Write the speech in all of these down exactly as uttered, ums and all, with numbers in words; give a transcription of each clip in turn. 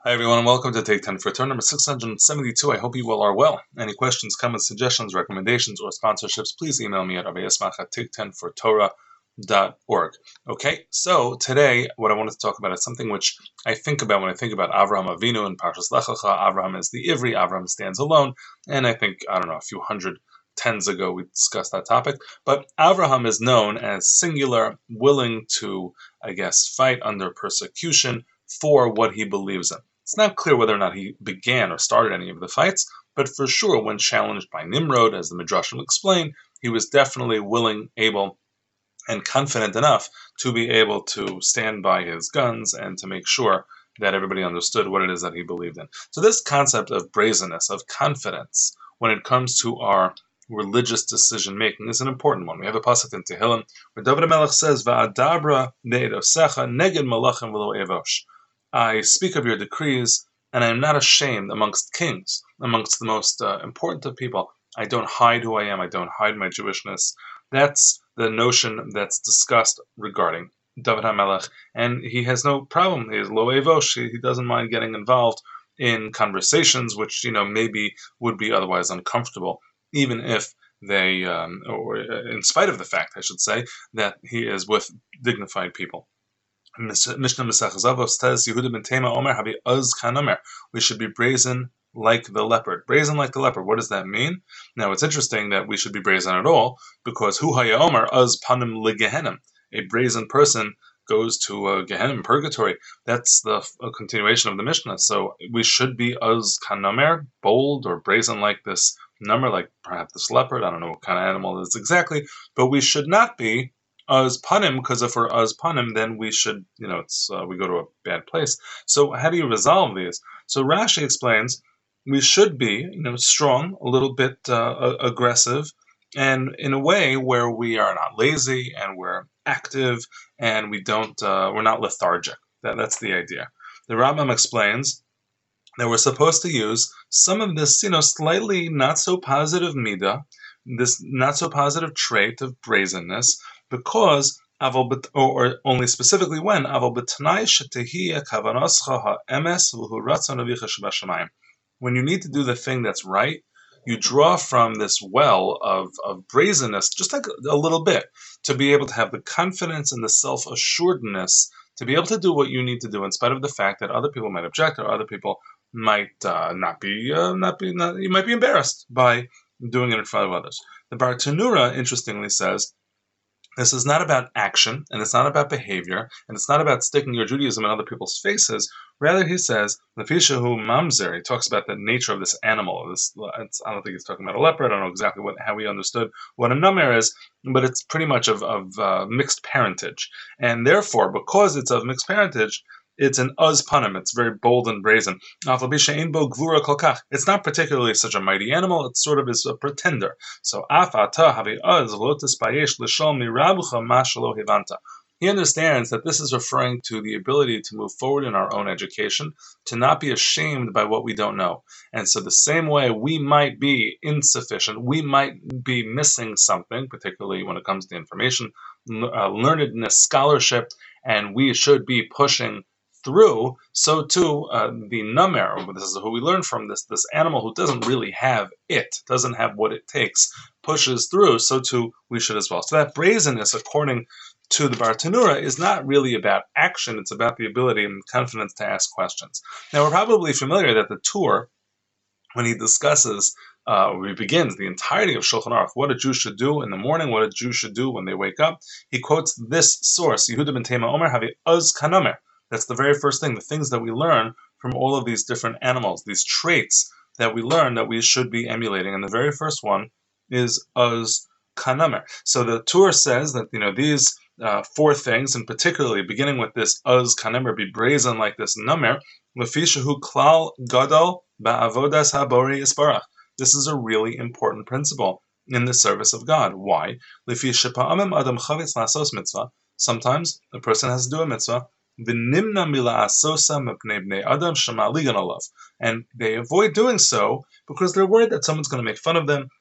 Hi everyone and welcome to Take ten for turn number six hundred seventy-two. I hope you all are well. Any questions, comments, suggestions, recommendations, or sponsorships, please email me at avayasmach at take ten for torah dot org. Okay, so today what I wanted to talk about is something which I think about when I think about Avraham Avinu and Parshas Lech Lecha. Avraham is the Ivri, Avraham stands alone, and I think, I don't know, a few hundred tens ago we discussed that topic, but Avraham is known as singular, willing to, I guess, fight under persecution for what he believes in. It's not clear whether or not he began or started any of the fights, but for sure, when challenged by Nimrod, as the Midrash will explain, he was definitely willing, able, and confident enough to be able to stand by his guns and to make sure that everybody understood what it is that he believed in. So this concept of brazenness, of confidence, when it comes to our religious decision-making is an important one. We have a pasuk in Tehillim where David HaMelech says, Va'adabra ne'edosecha neged malachim v'lo evosh. I speak of your decrees, and I am not ashamed amongst kings, amongst the most uh, important of people. I don't hide who I am. I don't hide my Jewishness. That's the notion that's discussed regarding David HaMelech, and he has no problem. He is lo evosh. He, he doesn't mind getting involved in conversations which, you know, maybe would be otherwise uncomfortable, even if they, um, or in spite of the fact, I should say, that he is with dignified people. Mishnah Masechah Avos says, Yehuda ben Tema Omer Habi Uz Kanomer. We should be brazen like the leopard. Brazen like the leopard. What does that mean? Now, it's interesting that we should be brazen at all, because Hu Haya Omer Uz Panim Ligehenim. A brazen person goes to uh, Gehenim, purgatory. That's the uh, continuation of the Mishnah. So we should be Uz Kanomer, bold or brazen like this number, like perhaps this leopard. I don't know what kind of animal it is exactly, but we should not be Uz panim, because if we're uz panim, then we should, you know, it's uh, we go to a bad place. So how do you resolve these? So Rashi explains we should be, you know, strong, a little bit uh, aggressive, and in a way where we are not lazy and we're active and we don't, uh, we're not lethargic. That, that's the idea. The Rambam explains that we're supposed to use some of this, you know, slightly not so positive midah, this not so positive trait of brazenness, because, or only specifically when, when you need to do the thing that's right, you draw from this well of, of brazenness, just like a little bit, to be able to have the confidence and the self-assuredness to be able to do what you need to do, in spite of the fact that other people might object or other people might uh, not be, uh, not be, not, you might be embarrassed by doing it in front of others. The Bartanura, interestingly, says, this is not about action, and it's not about behavior, and it's not about sticking your Judaism in other people's faces. Rather, he says, Nefishahu mamzer, he talks about the nature of this animal. This, I don't think he's talking about a leopard. I don't know exactly what, how he understood what a namer is, but it's pretty much of, of uh, mixed parentage. And therefore, because it's of mixed parentage, it's an uz panim. It's very bold and brazen. It's not particularly such a mighty animal. It sort of is a pretender. So he understands that this is referring to the ability to move forward in our own education, to not be ashamed by what we don't know. And so the same way we might be insufficient, we might be missing something, particularly when it comes to information, uh, learnedness, scholarship, and we should be pushing through, so too uh, the namer, this is who we learn from, this this animal who doesn't really have it, doesn't have what it takes, pushes through, so too we should as well. So that brazenness, according to the Bartanura, is not really about action, it's about the ability and confidence to ask questions. Now, we're probably familiar that the Tur, when he discusses, uh, when he begins the entirety of Shulchan Aruch, what a Jew should do in the morning, what a Jew should do when they wake up, he quotes this source, Yehuda ben Tema Omer, Havi Uz Kanomer. That's the very first thing, the things that we learn from all of these different animals, these traits that we learn that we should be emulating. And the very first one is uz kanamer. So the Tur says that, you know, these uh, four things, and particularly beginning with this uz kanamer, be brazen like this namer, lefishahu klal gadol ba'avodas habori isbarach. This is a really important principle in the service of God. Why? Lefi shepa'amim adam chavitz lasos mitzvah. Sometimes a person has to do a mitzvah, and they avoid doing so because they're worried that someone's going to make fun of them.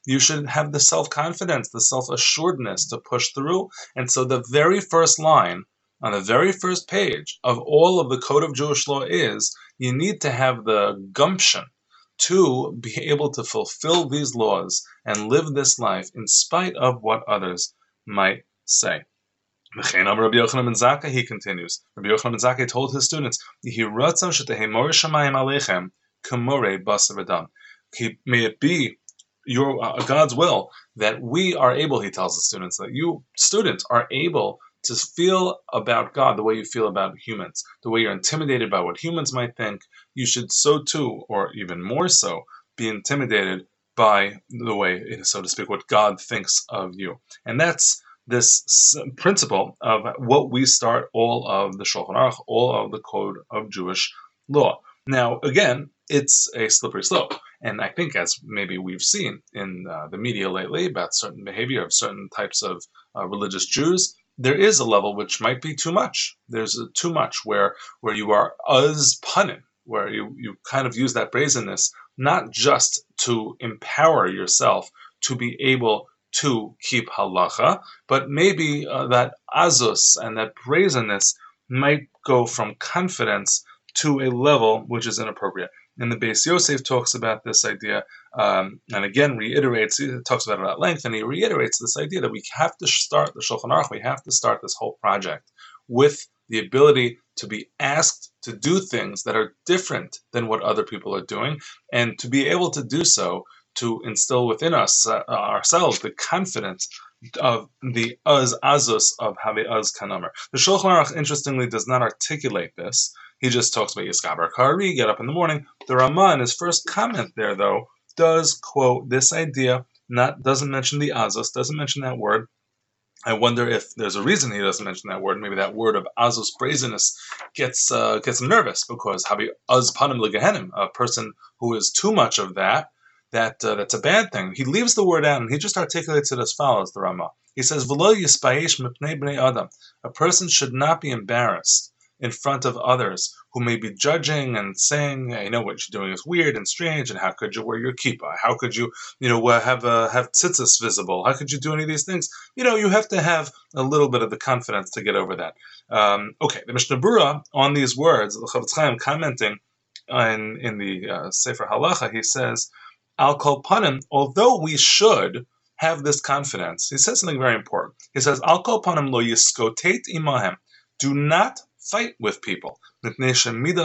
You should have the self-confidence, the self-assuredness to push through. And so the very first line on the very first page of all of the Code of Jewish Law is, you need to have the gumption to be able to fulfill these laws and live this life in spite of what others might say. Rabbi Yochanan ben Zakkai, he continues, Rabbi Yochanan ben Zakkai told his students, may it be your uh, God's will that we are able, he tells the students, that you students are able to feel about God the way you feel about humans, the way you're intimidated by what humans might think. You should so too, or even more so, be intimidated by the way, so to speak, what God thinks of you. And that's this principle of what we start all of the Shulchan Aruch, all of the Code of Jewish Law. Now, again, it's a slippery slope. And I think, as maybe we've seen in uh, the media lately about certain behavior of certain types of uh, religious Jews, there is a level which might be too much. There's a too much where where you are uz panim, where you, you kind of use that brazenness not just to empower yourself to be able to keep halacha, but maybe uh, that azus and that brazenness might go from confidence to a level which is inappropriate. And the Beis Yosef talks about this idea, um, and again reiterates, he talks about it at length, and he reiterates this idea that we have to start the Shulchan Aruch, we have to start this whole project with the ability to be asked to do things that are different than what other people are doing, and to be able to do so, to instill within us, uh, ourselves, the confidence of the uz azus of Have uz kanamer. The Shulchan Aruch, interestingly, does not articulate this. He just talks about Yiskaber Kari, get up in the morning. The Ramah, in his first comment there, though, does quote this idea, not doesn't mention the azus, doesn't mention that word. I wonder if there's a reason he doesn't mention that word. Maybe that word of azus, brazenness, gets uh, gets him nervous, because Habi uz panim legehenim, a person who is too much of that, that uh, that's a bad thing. He leaves the word out, and he just articulates it as follows, the Ramah. He says, V'lo yispayesh mipnei bnei adam. A person should not be embarrassed in front of others who may be judging and saying, hey, you know, what you're doing is weird and strange, and how could you wear your kippah? How could you, you know, have uh, have tzitzis visible? How could you do any of these things? You know, you have to have a little bit of the confidence to get over that. Um, okay, the Mishnah Berurah, on these words, the Chofetz Chaim commenting in, in the uh, Sefer Halacha, he says, Al kol panim, although we should have this confidence, he says something very important. He says, Al kol panim lo yiskotet imahem. Do not fight with people, because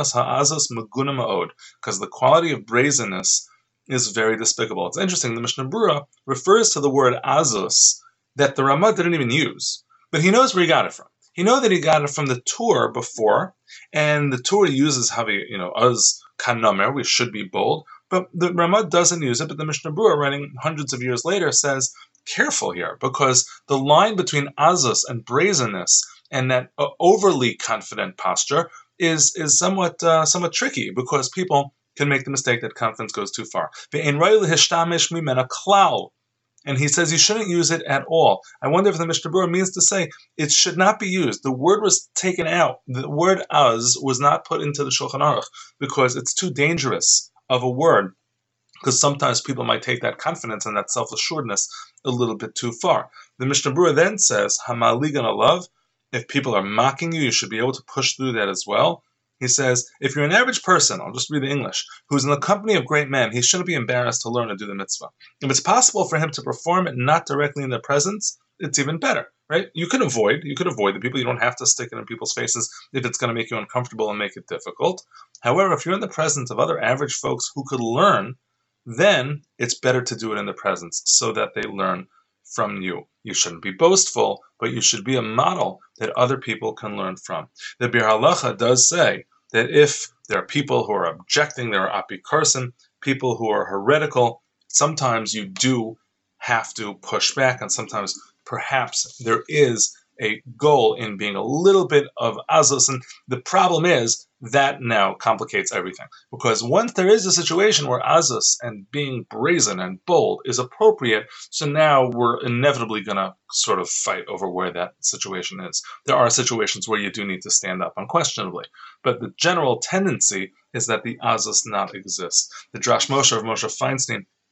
the quality of brazenness is very despicable. It's interesting, the Mishnah Berurah refers to the word azus that the Ramah didn't even use, but he knows where he got it from. He knows that he got it from the Tur before, and the Tur uses Havi, you know, uz kanamer, we should be bold, but the Ramah doesn't use it, but the Mishnah Berurah, writing hundreds of years later, says, careful here, because the line between azus and brazenness and that uh, overly confident posture is is somewhat uh, somewhat tricky, because people can make the mistake that confidence goes too far. And he says you shouldn't use it at all. I wonder if the Mishnah Berurah means to say it should not be used. The word was taken out. The word az was not put into the Shulchan Aruch because it's too dangerous of a word, because sometimes people might take that confidence and that self-assuredness a little bit too far. The Mishnah Berurah then says, Hamaligan alav, if people are mocking you, you should be able to push through that as well. He says, if you're an average person, I'll just read the English, who's in the company of great men, he shouldn't be embarrassed to learn to do the mitzvah. If it's possible for him to perform it not directly in their presence, it's even better, right? You can avoid, you could avoid the people. You don't have to stick it in people's faces if it's going to make you uncomfortable and make it difficult. However, if you're in the presence of other average folks who could learn, then it's better to do it in the presence so that they learn from you. You shouldn't be boastful, but you should be a model that other people can learn from. The Bir Halacha does say that if there are people who are objecting, there are apikarsim, people who are heretical, sometimes you do have to push back, and sometimes perhaps there is a goal in being a little bit of azus, and the problem is that now complicates everything, because once there is a situation where azus and being brazen and bold is appropriate, so now we're inevitably going to sort of fight over where that situation is. There are situations where you do need to stand up, unquestionably, but the general tendency is that the azus not exist. The Drash Moshe of Moshe Feinstein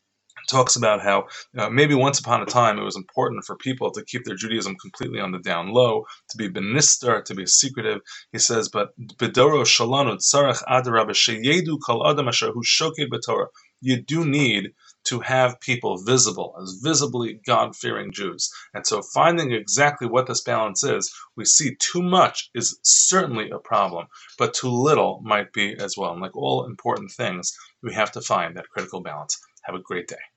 talks about how uh, maybe once upon a time it was important for people to keep their Judaism completely on the down low, to be benister, to be secretive. He says, but bedoro shalanu tzarech adarabah sheyedu kol adam asher hu shoked b'Torah. You do need to have people visible, as visibly God-fearing Jews. And so finding exactly what this balance is, we see too much is certainly a problem, but too little might be as well. And like all important things, we have to find that critical balance. Have a great day.